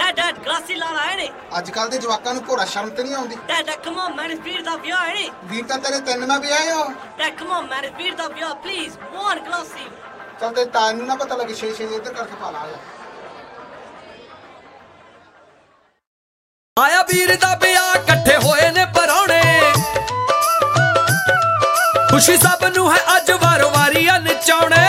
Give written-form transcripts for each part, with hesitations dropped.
Dad, glassi लाना है नी। अजकल दे जवाकां नूं भोरा शर्म ते नहीं आउंदी। Dad, come on man, it's वीर दा ब्याह है नी। वीर तां तेरे 3 मैं ब्याहे हो। Dad, come on man, it's वीर दा ब्याह, please, one glassi। चल ते तां नूं ना पता लगे 6 इधर करके पा ला। आया वीर दा ब्याह कट्ठे होए ने परौणे, खुशी सब नूं है अज वारो वारियां नचाउणे।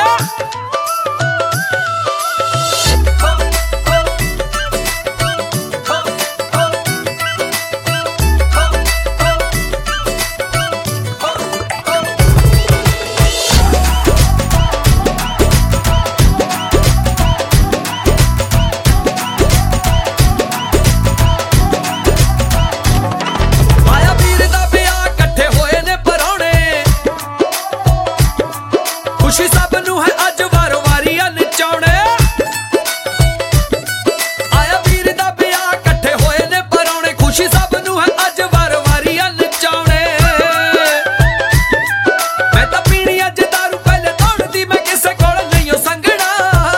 खुशी सब नूं है अज वारो वारियां नचाउणे। आया वीर दा ब्याह कट्ठे होए ने परौणे, खुशी सब नूं है अज वारो वारियां नचाउणे। मैं तां पीनी अज दारू पहले तोड़दी मैं किसे कोल नहीं संगना।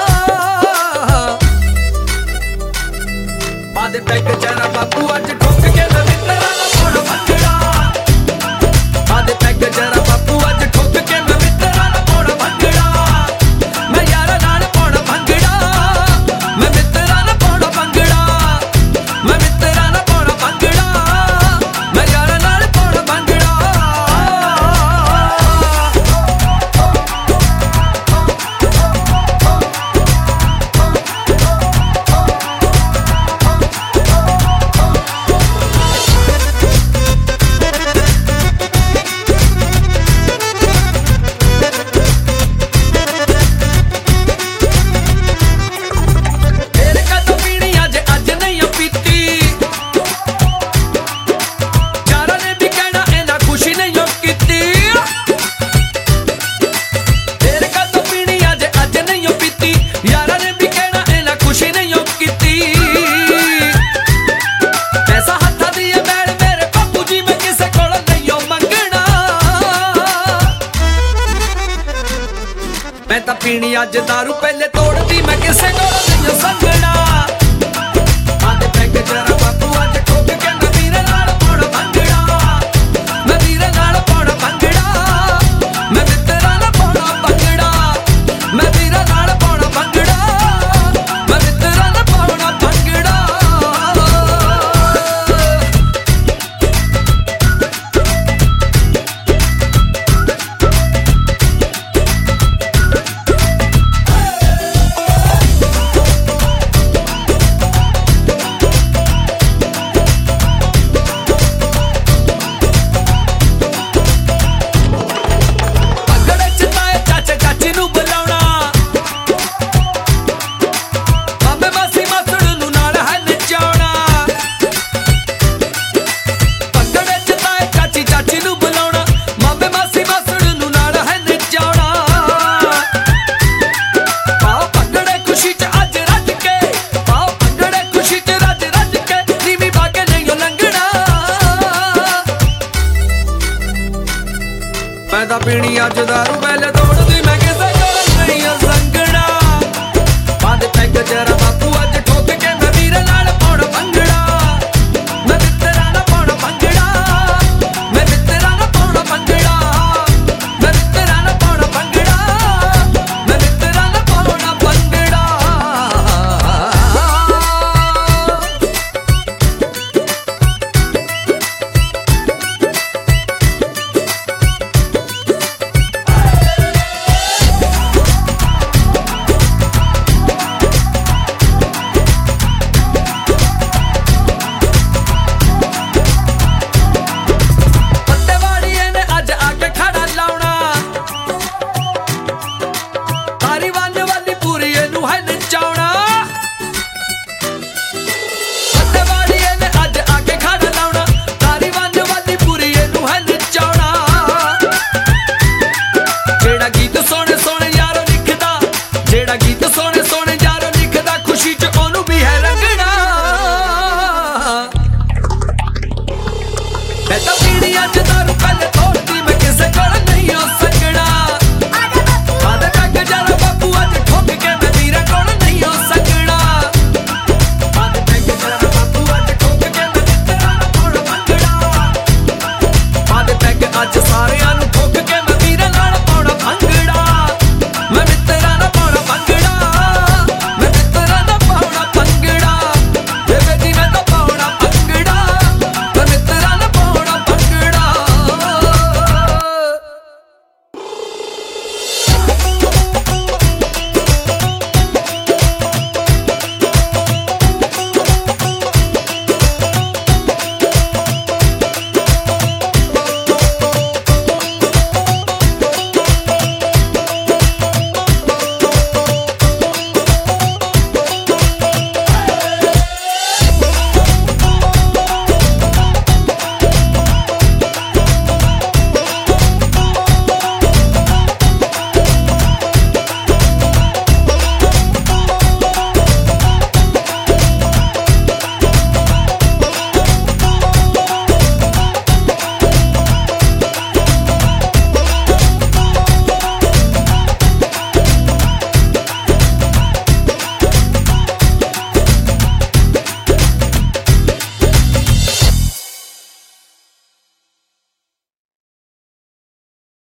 बादे पैग जरा बापू अज ठोक के ना मित्तरां दा पौड़ा भंगड़ा। बादे पैग जरा बापू अज ठोक के ना मित्तरां दा पौड़ा भंगड़ा। मैं यारा नाल पौड़ा भंगड़ा, मैं मित्तरां दा पौड़ा भंगड़ा। मैं मित्तरां दा पौड़ा भंगड़ा, मैं यारा नाल पौड़ा भंगड़ा। तेरे कदों पीनी अज नहीं पीती, यारां ने भी कहना इन्हां खुशी नहीं कीती। तेरे कदों पीनी अज नहीं पीती, यारां ने भी कहना इन्हां खुशी नहीं कीती। पैसा हत्थां दी मैल मेरे बापू जी मैं किसे कोल नहीं मंगना। मैं तां पीनी अज दारू पहले तोड़दी मैं किसे कोल नहीं संगना। आंदे पैग जरा बापू अज ठोक के मैं वीरे नाल पौड़ा भंगड़ा। मैं वीरे नाल पौड़ा भंगड़ा, मैं मित्तरां नाल पौड़ा भंगड़ा। मैं वीरे नाल पौड़ा भंगड़ा, मैं मित्तरां नाल पौड़ा भंगड़ा। पगड़े च ताए चाचे चाची नूं बुलाउणा, मामे मासी मासड़ नूं नाल है नचाउणा। पगड़े च ताए चाची चाची नूं बुलाउणा, मामे मासी मासड़ नूं नाल है नचाउणा। पाओ पगड़े खुशी च अज रज के, पाओ पगड़े खुशी च रज रज के, नीवीं बागे नहीं लंघना। मैं तां पीनी अज दारू पहले तोड़दी मैं किसे कोल नहीं संगना। बांध पैग जरा बापू अज ठोक के मैं वीरे नाल पौड़ा भंगड़ा। मैं मित्तरां दा पौड़ा भंगड़ा, मैं मित्तरां दा पौड़ा भंगड़ा। मैं मित्तरां दा पौड़ा भंगड़ा, मैं मित्तरां दा पौड़ा भंगड़ा। पत्तेवाड़िए ने अज आके खड़ा लाउणा, तारी वन वाली पूरी नूं है नचाउणा। पत्तेवाड़िए ने अज आके खड़ा लाउणा, तारी वन वाली पूरी नूं है नचाउणा। जेड़ा गीत सोहणे सोहणे यारो लिखदा, जेड़ा गीत सोहणे सोहणे यारो लिखदा, खुशी च ओनू भी है रंगना। मैं तां पीनी अज दारू